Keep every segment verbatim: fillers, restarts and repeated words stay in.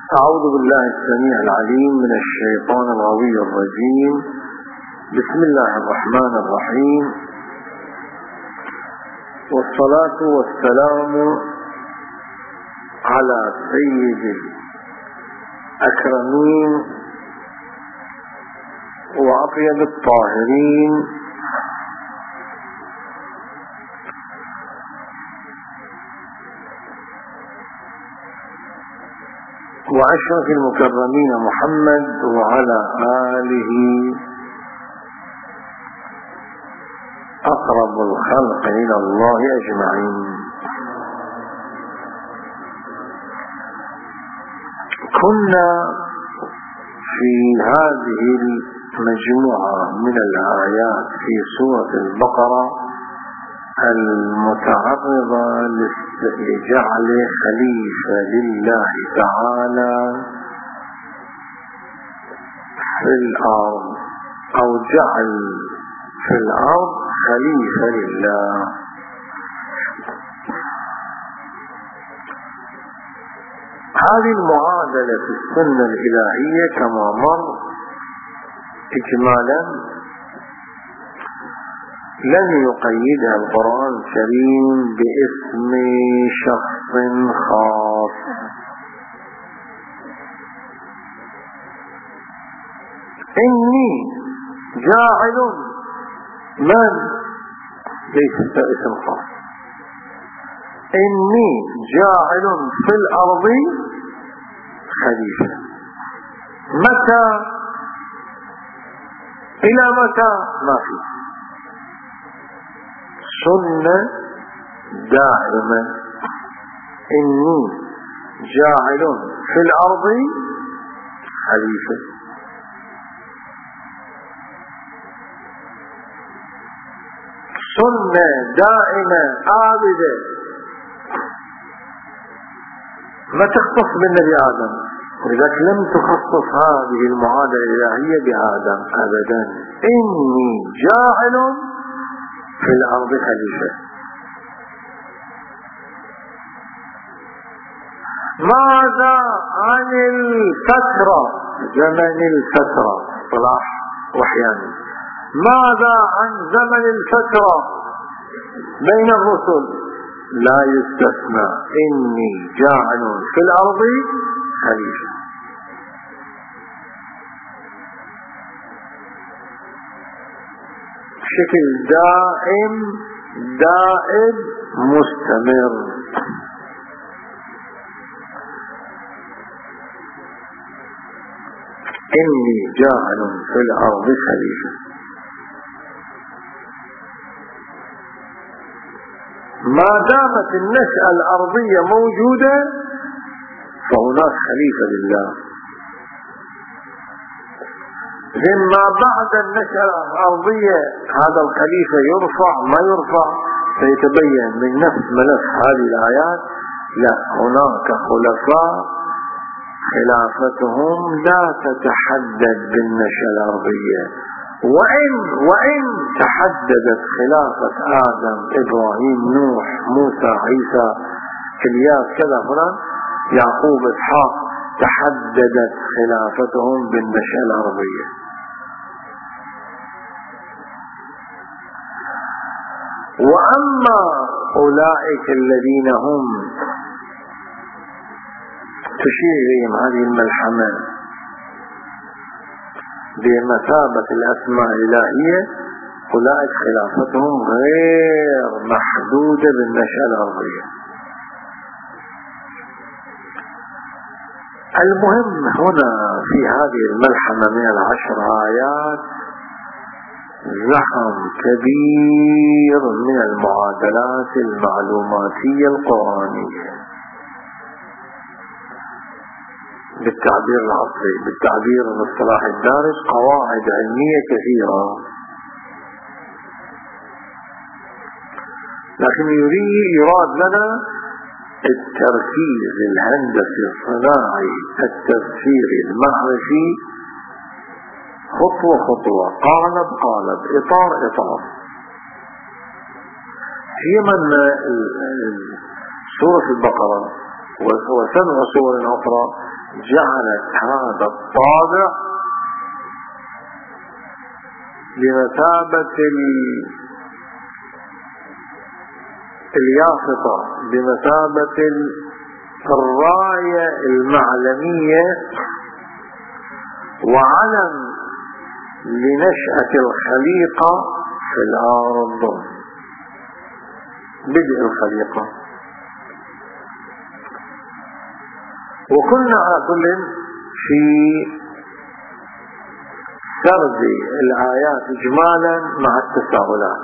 أعوذ بالله السميع العليم من الشيطان الغوي الرجيم. بسم الله الرحمن الرحيم، والصلاة والسلام على سيد الأكرمين وأطيب الطاهرين وأشرف المكرمين محمد وعلى آله أقرب الخلق إلى الله أجمعين. كنا في هذه المجموعة من الآيات في سورة البقرة المتعرضة لجعل خليفة لله تعالى في الأرض، أو جعل في الأرض خليفة لله. هذه المعادلة في السنة الإلهية كما مر إجمالا لن يقيدها القرآن الكريم باسم شخص خاص، إني جاعل من ليس اسم خاص، إني جاعل في الأرض خليفة. متى إلى متى ما في سنة دائمة، إني جاعل في الأرض خليفة. سنة دائمة عابدة ما تختص بالنبي آدم، ولذلك لم تخصص هذه المعادلة الإلهية بآدم أبدا. إني جاعل في الأرض خليفة. ماذا عن الفترة، زمن الفترة طلع وحياني، ماذا عن زمن الفترة بين الرسل؟ لا يستثنى، إني جاعل في الأرض خليفة. بشكل دائم دائم مستمر. إني جاعل في الأرض خليفة. ما دامت النشأة الأرضية موجودة فهناك خليفة لله. لما بعد النشأة الأرضية هذا الخليفة يرفع ما يرفع سيتبين من نفس ملف هذه الآيات. لا، هناك خلفاء خلافتهم لا تتحدد بالنشأة الأرضية، وإن وإن تحددت خلافة آدم، إبراهيم، نوح، موسى، عيسى، إلياس، كذا هنا يعقوب، إسحاق، تحددت خلافتهم بالنشأة الأرضية. وأما أولئك الذين هم تشير إليهم هذه الملحمة بمثابة الأسماء الإلهية، أولئك خلافتهم غير محدودة بالنشأة الأرضية. المهم هنا في هذه الملحمة من العشر آيات زخم كبير من المعادلات المعلوماتية القرآنية، بالتعبير العصري، بالتعبير الاصطلاح الدارج، قواعد علمية كثيرة. لكن يريد يراد لنا التركيز الهندسي الصناعي التفسيري المعرفي، خطوة خطوة، قالب قالب، إطار إطار. فيما سورة البقرة وسبع سور أخرى جعلت هذا الطابع بمثابة اليافطة، بمثابة الراية المعلمية وعلم لنشأة الخليقة في الأرض، بدء الخليقة. وكنا على كل في سرد الآيات إجمالا مع التساؤلات،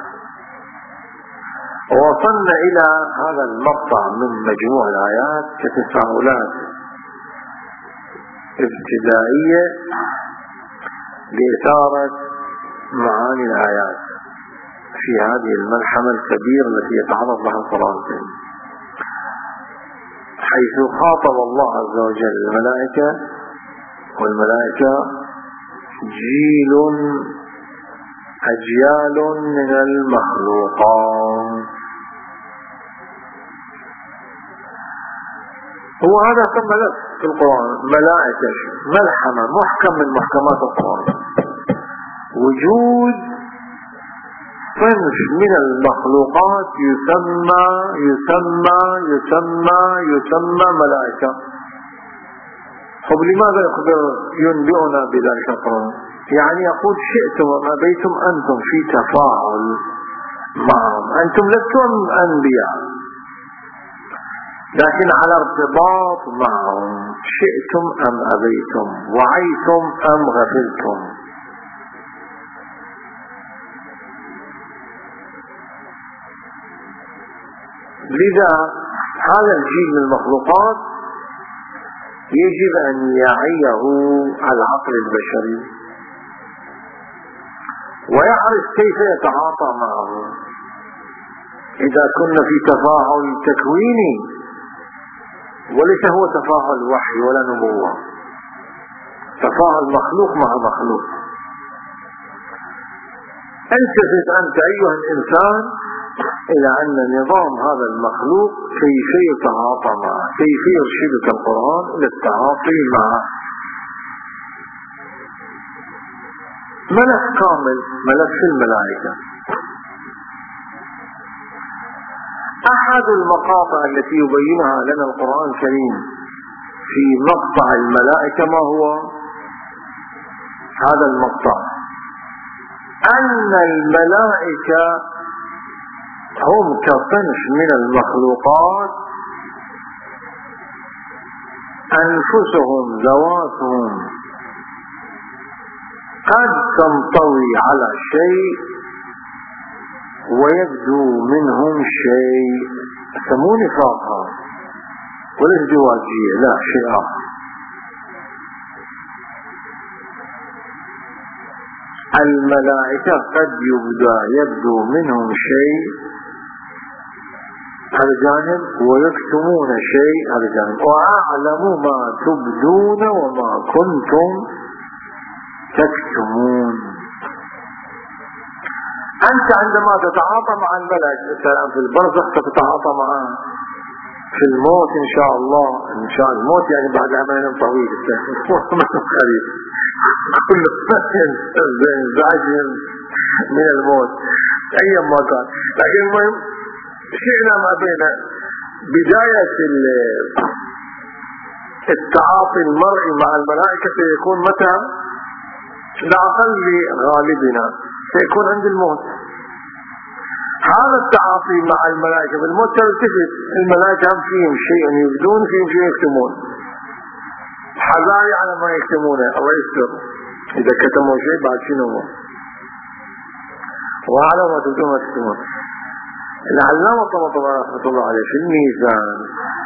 ووصلنا إلى هذا المقطع من مجموع الآيات كتساؤلات ابتدائية لإثارة معاني الآيات في هذه الملحمة الكبيرة التي يتعرض لها القرآن الكريم، حيث خاطب الله عز وجل الملائكة، والملائكة جيل أجيال من المخلوقات. هو هذا كم ملف في القرآن، ملائكة ملحمة محكم من محكمات القرآن، وجود صنف من المخلوقات يسمى يسمى يسمى يسمى ملائكة. طب لماذا يخبر ينبئنا بذلك القرآن؟ يعني يقول شئتم وما بيتم أنتم في تفاعل معهم، أنتم لستم أنبياء لكن على ارتباط معهم، شئتم أم أبيتم، وعيتم أم غفلتم. لذا هذا الجيل من المخلوقات يجب أن يعيه العقل البشري ويعرف كيف يتعاطى معه. إذا كنا في تفاعل تكويني وليس هو تفاعل وحي ولا نبوة، تفاعل مخلوق مع مخلوق. التفت أنت أيها الإنسان إلى أن نظام هذا المخلوق كيف يتعاطى معه، كيف يرشدك القرآن للتعاطي معه. ملف كامل، ملف الملائكة. أحد المقاطع التي يبينها لنا القرآن الكريم في مقطع الملائكة ما هو؟ هذا المقطع أن الملائكة هم كصنف من المخلوقات أنفسهم ذواتهم قد تنطوي على شيء ويبدو منهم شيء، يسمونه نفاقها ولا ازدواجية، لا شيء آخر. الملائكة قد يبدو, يبدو منهم شيء هذا جانب، ويكتمون شيء هذا جانب. وأعلم ما تبدون وما كنتم تكتمون. أنت عندما تتعاطى مع الملائكة في البرزخ تتعاطى معه في الموت إن شاء الله، إن شاء الموت يعني بعد عمل طويل قريب كل زعج من الموت أي ما كان. لكن المهم شئنا ما بين بداية التعاطي المرئي مع الملائكة سيكون متى؟ لأقل غالبنا سيكون عند الموت. هذا التعاطي مع الملائكة بالموت تلتفت الملائكة هم فيهم شيء يبدون فيهم شيء يكتمون. حذاري على ما يكتمونه، الله يستر إذا كتموا شيء بعد شنو هو. وعلى ما تبدون ما تكتمون. العلامة طبعا رحمة الله عليه في الميزان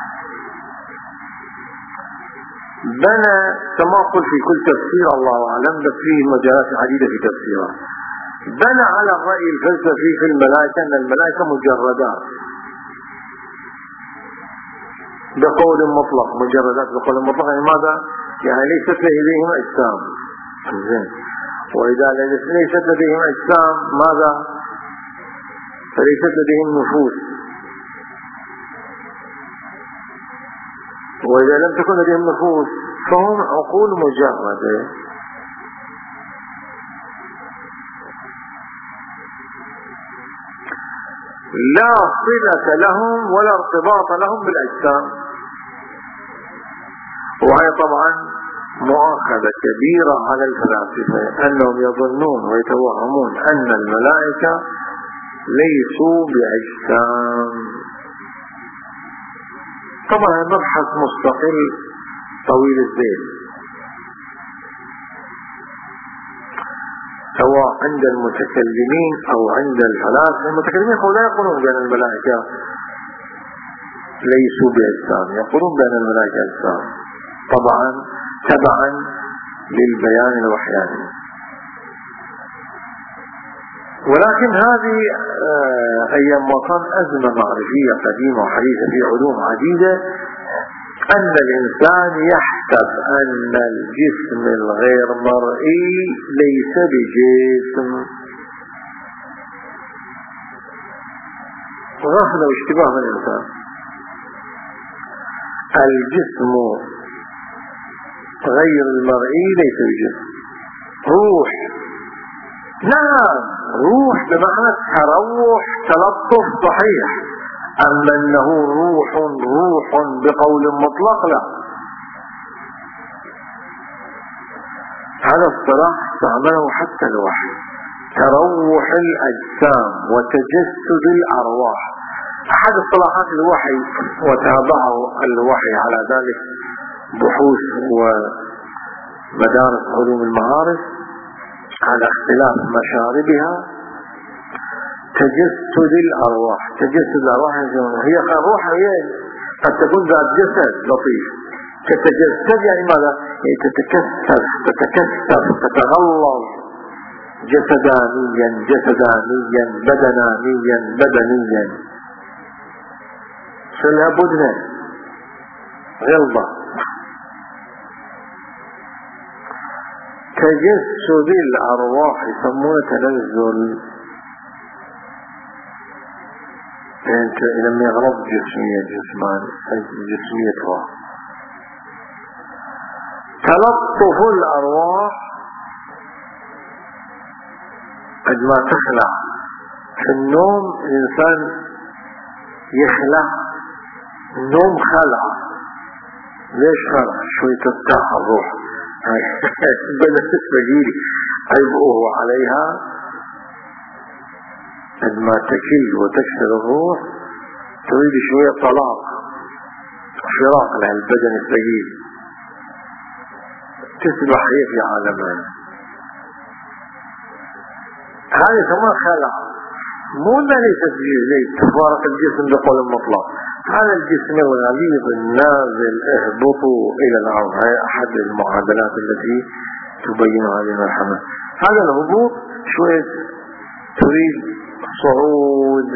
بنى كما قلت في كل تفسير الله أعلم، بس فيه مجالات عديدة في تفسيره. بنى على الرأي الفلسفي في الملائكة أن الملائكة مجردات بقول مطلق، مجردات بقول مطلق. يعني ماذا؟ يعني ليست لديهم أجسام. وإذا ليست لديهم أجسام ماذا؟ فليست لديهم نفوس. وإذا لم تكن لديهم نفوس فهم عقول مجردة لا صلة لهم ولا ارتباط لهم بالأجسام. وهي طبعا مؤاخذة كبيرة على الفلاسفة أنهم يظنون ويتوهمون أن الملائكة ليسوا بأجسام. طبعا مبحث مستقل طويل الذيل، سواء عند المتكلمين أو عند الفلاسفة. المتكلمين لا يقولون بأن الملائكة ليسوا بأجسام، يقولون بأن الملائكة أجسام، طبعا تبعا للبيان الوحياني. ولكن هذه أيام وطن أزمة معرفية قديمة وحديثة في علوم عديدة، أن الإنسان يحسب أن الجسم الغير مرئي ليس بجسم. غفلة واشتباه من الإنسان. الجسم غير المرئي ليس بجسم، روح. نعم روح بمعنى تروح تلطف صحيح، أما أنه روح روح بقول مطلق لا. هذا الصلاح استعمله حتى الوحي، تروح الأجسام وتجسد الأرواح، أحد الصلاحات الوحي، وتابعه الوحي على ذلك بحوث ومدارس علوم المعارف على اختلاف مشاربها. تجسد الأرواح، تجسد الأرواح هي الروح هي قد تكون ذات جسد لطيف، تتجسد يعني ماذا؟ يعني تتكثف تتكثف تتغلظ جسدانيا جسدانيا بدنانيا بدنيا، سلها بدنة غلظة. تجسد الأرواح يسمونه تنزل، يعني لما يغلظ جسمية جسمان جسميتها. تلطف الأرواح عندما تخلع في النوم، الإنسان يخلع النوم خلع. ليش خلع؟ شوي ترتاح الروح بلست بجيلي عيبه عليها. عندما تكل وتكسر الروح تريد شوية طلاق فراق للبدن الثقيل، تسبح هي في عالمها. هذه كمان خلع، مو انها ليست زي تفارق الجسم بقول المطلق. هذا الجسم الغليظ النازل اهبطوا الى الارض، هي احد المعادلات التي تبين هذه المرحلة. هذا الهبوط شوية تريد صعود،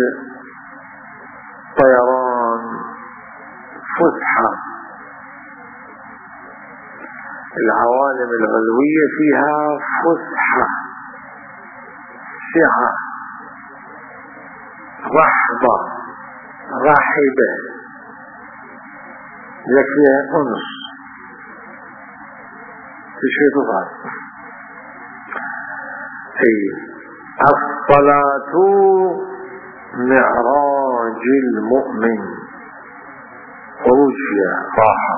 طيران، فسحة. العوالم العلوية فيها فسحة، سعة، رحبة، رحبة، فيها أنس، تشوي تفعل. أي الصلاة معراج المؤمن، خروج فيها راحة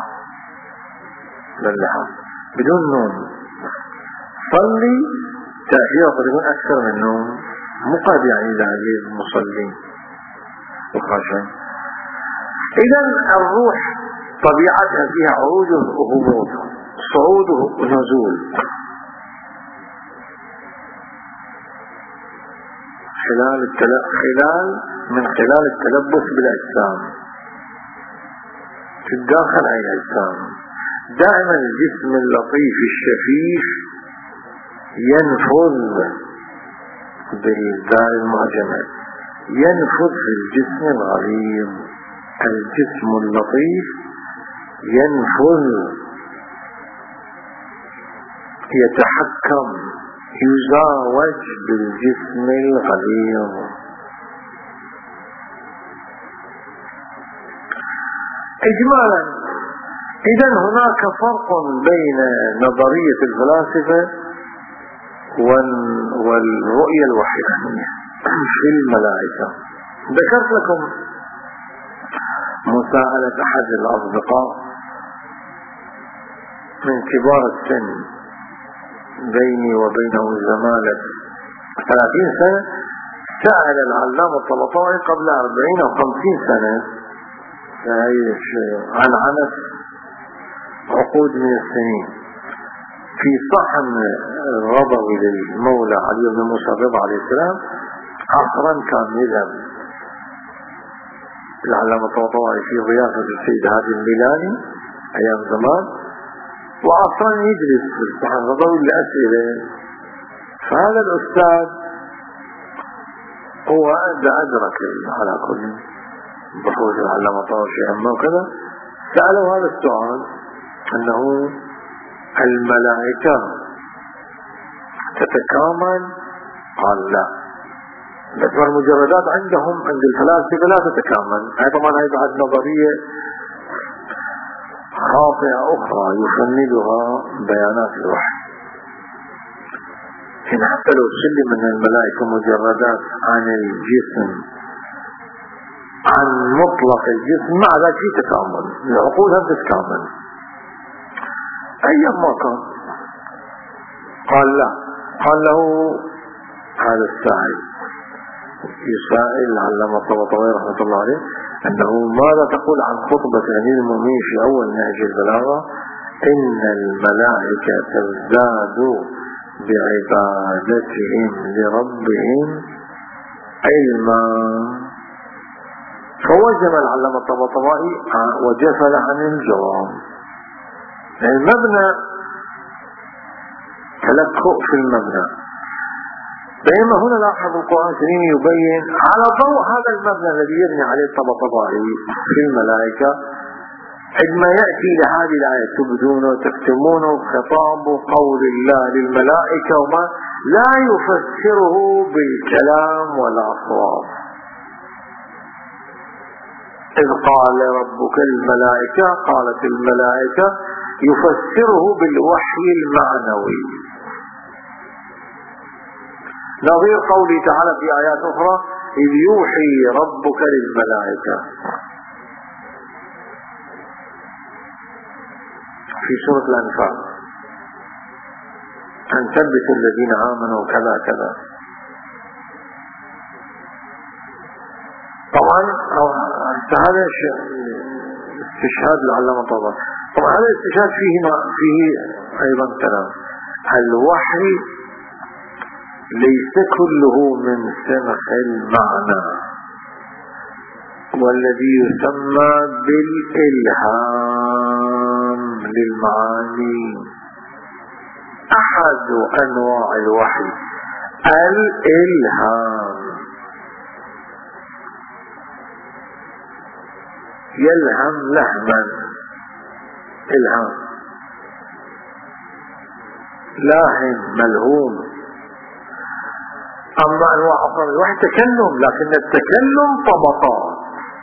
للحظ بدون نوم. صلي تأثير قد يكون أكثر من نوم، مقاد يعني لعزيز المصلين وخاشعين. إذن الروح طبيعتها فيها عروج وهبوط، صعود ونزول، خلال التل... خلال من خلال التلبس بالأجسام في الداخل أي أجسام. دائما الجسم اللطيف الشفيف ينفذ بالدال المعجمة، ينفذ في الجسم الغليظ. الجسم اللطيف ينفذ، يتحكم، يزاوج بالجسم الغليظ. إجمالا إذا هناك فرق بين نظرية الفلاسفة والرؤية الوحيدانية في الملائكة. ذكرت لكم مساءلة أحد الأصدقاء من كبار السن، بيني وبينه زمالة ثلاثين سنة، سأل العلامة الطبطبائي قبل أربعين أو خمسين سنة عن عنف عقود من السنين في صحن الرضوي للمولى علي بن موسى الرضا عليه السلام. عصرا كان يذهب العلامة الطبطبائي في ضيافة السيد هادي الميلاني أيام زمان، وعصرا يجلس في الصحن الرضوي لأسئلة. فهذا الأستاذ هو أدرك على كل بحوث العلامة الطبطبائي شيئا ما وكذا، سأله هذا السؤال أنه الملائكة تتكامل؟ قال لا، لكن المجردات عندهم عند الفلاسفة لا تتكامل. هاي طبعا هاي بعد نظرية خاطئة أخرى يفندها بيانات الوحي. هنا حتى لو سلم من الملائكة مجردات عن الجسم، عن مطلق الجسم، مع ذلك في تكامل، العقولها تتكامل أيام ما كان. قال لا. قال له هذا السائل يسائل العلامة الطبطبائي رحمة الله عليه أنه ماذا تقول عن خطبة أمير المؤمنين في أول نهج البلاغة؟ إن الملائكة تزداد بعبادتهم لربهم علما. فوجم العلامة الطبطبائي وجفل عن الجواب. المبنى تلكؤ في المبنى، بينما هنا لاحظ القرآن الكريم يبين على ضوء هذا المبنى الذي يبني عليه الطبطبائي في الملائكة، عندما يأتي لهذه الآية تبدون وتكتمون خطاب قول الله للملائكة وما لا يفسره بالكلام والأصوات. إذ قال ربك الملائكة، قالت الملائكة، يفسره بالوحي المعنوي، نظير قوله تعالى في آيات أخرى إذ يوحي ربك للملائكة في سورة الأنفال أن ثبتوا الذين آمنوا كذا كذا. طبعا هذا استشهاد العلامة الطبطبائي. طبعا هذا الاستشهاد فيه ما فيه أيضا كلام. الوحي ليس كله من سمح المعنى، والذي يسمى بالإلهام للمعاني أحد أنواع الوحي الإلهام. يلهم لهما، إلهام، لاهم ملهوم. أما أنواع أخرى الوحي تكلم، لكن التكلم طبقات.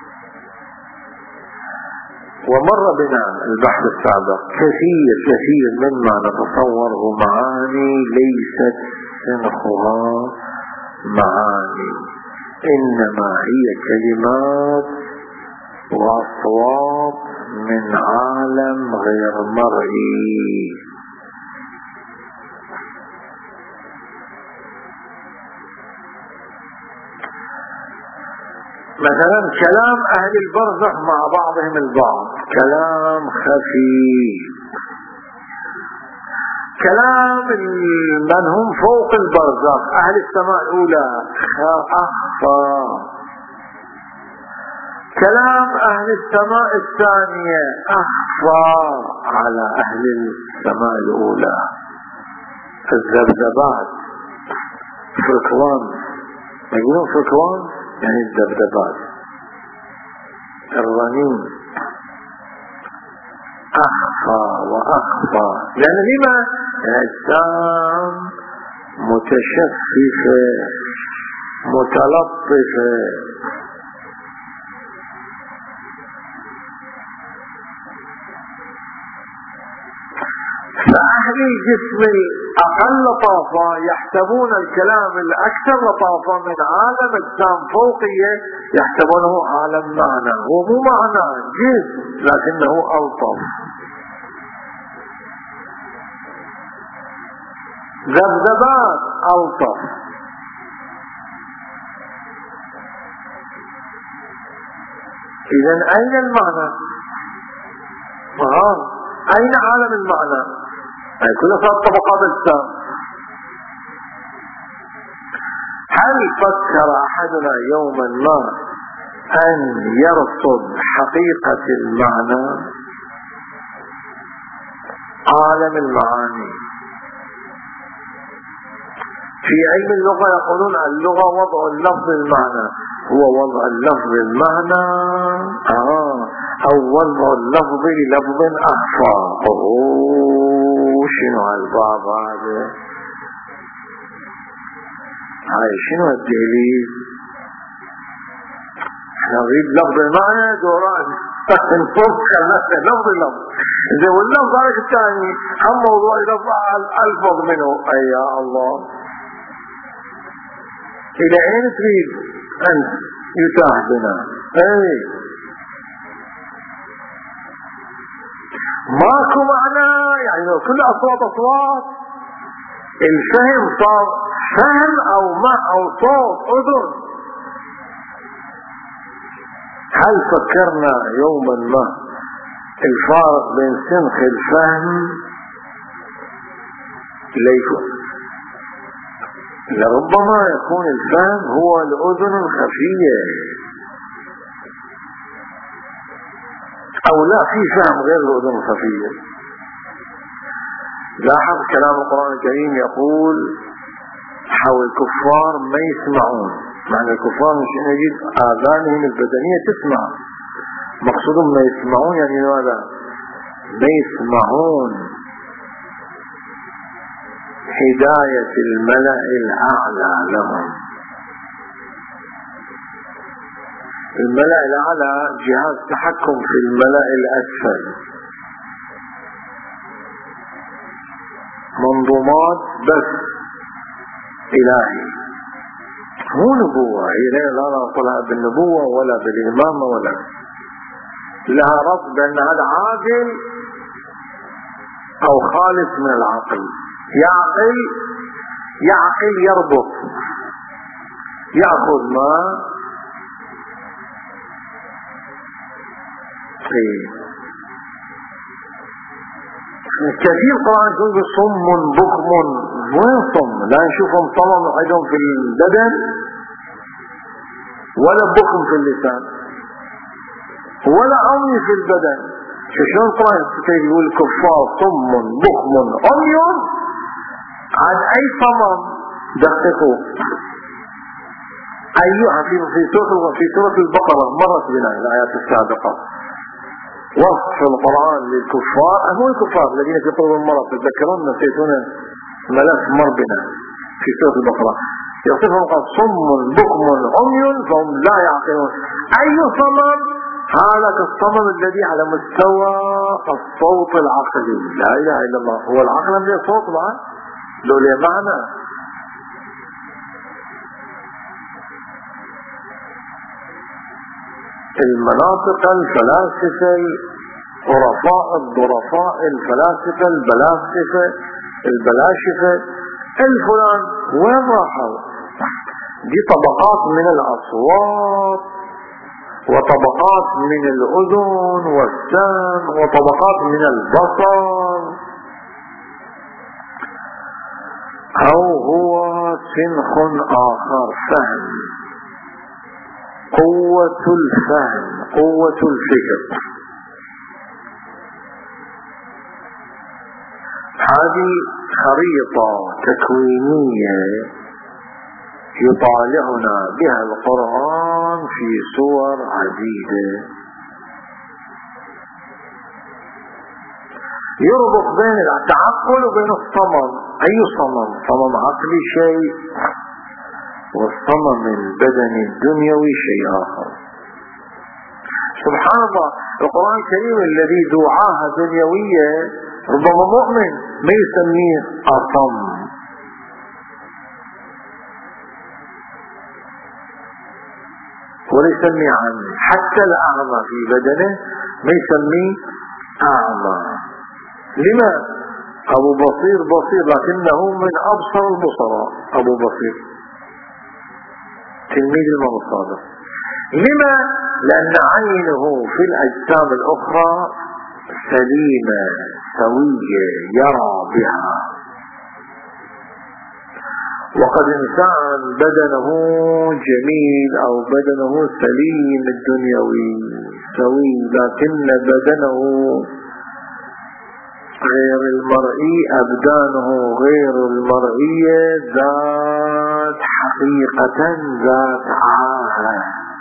ومر بنا البحث السابق كثير كثير مما نتصوره معاني ليست سنخها معاني، إنما هي كلمات وأصوات من عالم غير مرئي. مثلا كلام أهل البرزخ مع بعضهم البعض كلام خفي، كلام من هم فوق البرزخ أهل السماء الأولى أخفى، كلام أهل السماء الثانية أخفى على أهل السماء الأولى. الذبذبات فركوان، يقولون فركوان يعني الذبذبات، الرنين أخفى وأخفى. لأن لما الأجسام متشففة متلطفة، فأهل الجسم الأقل لطافة يحسبون الكلام الأكثر لطافة من عالم أجسام فوقية يحسبونه عالم معنى، هو مو معنى جسم لكنه ألطف. ذبذبات ألطف. إذن أين المعنى؟ آه. أين عالم المعنى؟ أي كل صار طبقات أجسام. هل فكر أحدنا يوما ما أن يرصد حقيقة المعنى؟ عالم المعاني. في علم اللغة يقولون اللغة وضع اللفظ المعنى، هو وضع اللفظ المعنى آه أو وضع اللفظ للفظ أخفى. أوه شنو هالباب هذا؟ هاي شنو الدهليز؟ نريد لفظ المعنى دوران نفك لفظ اللفظ إذا واللفظ هذا الثاني هم موضوع لفظ ألفظ منه. أي يا الله، إلى أين تريد أن يتاح بنا؟ أي ماكو معنى، يعني لو كل أصوات أصوات الفهم صار فهم أو ما أو صوت أذن. هل فكرنا يوما ما الفارق بين سنخ الفهم ليكون لربما يكون الفهم هو الأذن الخفية، أو لا في فهم غير الأذن الخفية. لاحظ كلام القرآن الكريم يقول حول الكفار ما يسمعون، معنى الكفار مش أن يجد آذانهم البدنية تسمع، مقصودهم ما يسمعون يعني ماذا؟ ما يسمعون هداية الملأ الأعلى لهم. الملأ الأعلى جهاز تحكم في الملأ الأسفل، منظومات بس إلهي، مو نبوة. هي لا نطلع بالنبوة ولا بالإمامة ولا لها ربط بأن هذا عاقل أو خالص من العقل. يعقل يعقل يربط، يأخذ ما إيه. كثير قرآن يقول صم بكم، وين صم؟ لا نشوفهم صمم عندهم في البدن ولا بكم في اللسان ولا عمي في البدن. شلون القرآن يقول الكفار صم بكم عمي؟ عن أي صمم؟ دققوا. أيها في في سورة في سورة البقرة مرت بنا الآيات السابقة وصف القرآن للكفار، هم الكفار الذين في طول المرض، تذكرون نسيتون ملف مر بنا في سورة البقرة يصفهم قد صم بكم عمي فهم لا يعقلون. أي صمم؟ هذا الصمم الذي على مستوى الصوت العقلي. لا إله إلا الله، هو العقل من الصوت معه لو له معنى. المناطق الفلاسفة العرفاء الظرفاء الفلاسفة البلاسفة البلاشفة الفلان وين راحوا؟ دي طبقات من الأصوات وطبقات من الأذن والسمع وطبقات من البصر، أو هو سنخ آخر فهم، قوة الفهم، قوة الفكر. هذه خريطة تكوينية يطالعنا بها القرآن في صور عديدة، يربط بين التعقل وبين الصمم. أي صمم؟ صمم عقلي شيء، والصمم البدني الدنيوي شيء آخر. سبحان الله، القرآن الكريم الذي ذو عاهة دنيوية ربما مؤمن ما يسميه أصم، ولا يسميه عمي. حتى الأعمى في بدنه ما يسميه أعمى. لما؟ أبو بصير بصير لكنه من أبصر البصراء. أبو بصير تلميذ الإمام الصادق. لما؟ لأن عينه في الأجسام الأخرى سليمة سوية يرى بها، وقد إنسان بدنه جميل أو بدنه سليم الدنيوي سوي، لكن بدنه غير المرئي، أبدانه غير المرئية، ذات حقيقة ذات عاهة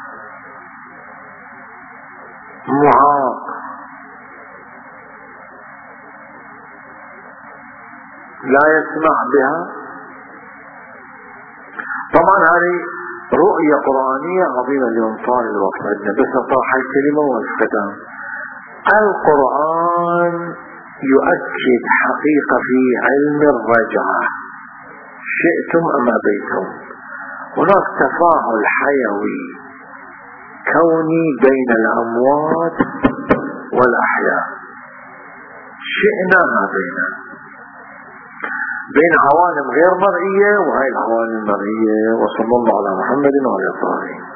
معاق، لا يسمع بها. طبعا هذه رؤية قرآنية عظيمة. اليوم طال الوقت عندنا، بس أطرح الكلمة والختام. القرآن يؤكد حقيقة في علم الرجعة، شئتم أم أبيتم. هناك تفاعل حيوي كوني بين الأموات والأحياء، شئنا ما بينا، بين عوالم غير مرئية وهي العوالم المرئية. وصلى الله على محمد وعلى آله.